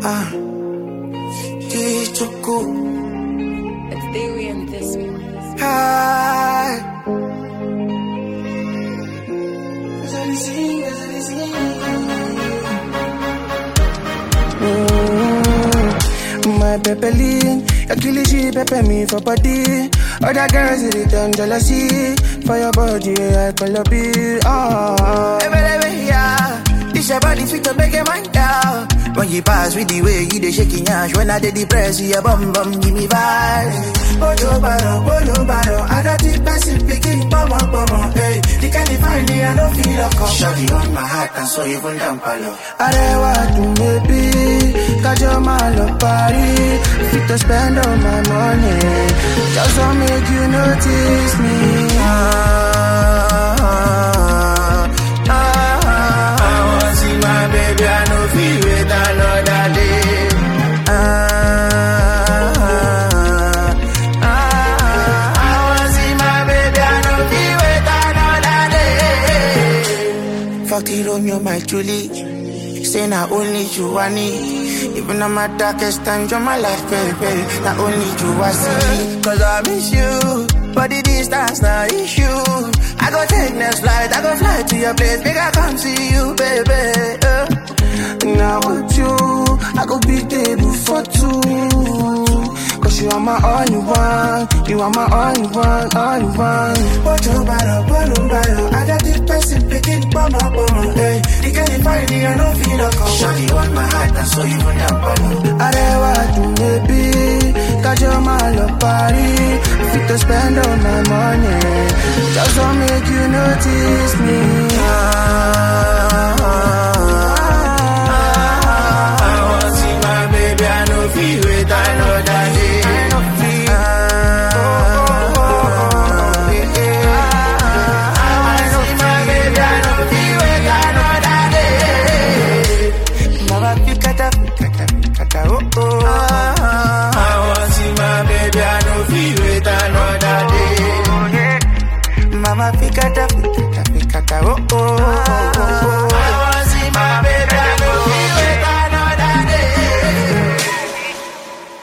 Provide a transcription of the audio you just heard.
Ichuku. It's Theory and this one. Hi. My Pepeline, your killie she pepper me for body. Other girls it turn jealousy. For your body, I call up it. Baby, yeah. This your body sweet to make a man down. When you pass with the way you dey shaking ash. When I dey depressed, you bum bum give me vibes. Bolo baro, I don't think person picking pomo. Hey, the kind of find me, I don't feel a call. Shawty on my heart and so even down palo. Arewa to maybe, kajo malo party. Fit to spend all my money, just to make you notice me. I want see my baby, I know feel wait another day. Fuck it on you, my Julie. Say not only you I need. Even on my darkest times, you're my life, baby. Not only you I see. Cause I miss you, but the distance not issue. I go take next flight, I go fly to your place. Make I come see you, baby. Now with you, I go be table for two. Cause you are my only one. You are my only one, only one. Bolo baro, I got this person picking pomo. Hey, the girl you find me, I don't feel a call. Shawty on my heart, and so you went down palo. Arewa to maybe, kajo malo party. Fit to spend all my money, just to make you notice me. I want see my baby, I know feel wait, I know that day. Mama fikata, oh.